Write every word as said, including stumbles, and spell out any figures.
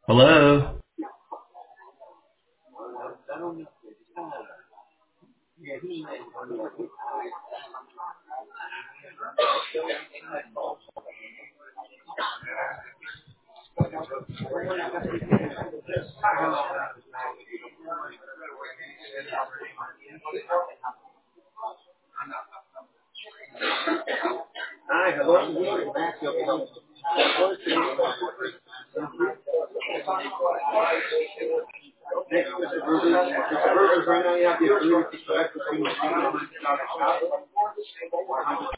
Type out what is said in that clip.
Hello. Hi, hello. Next, Mister Rivers. Mister Rivers, right now you have the ability to select between the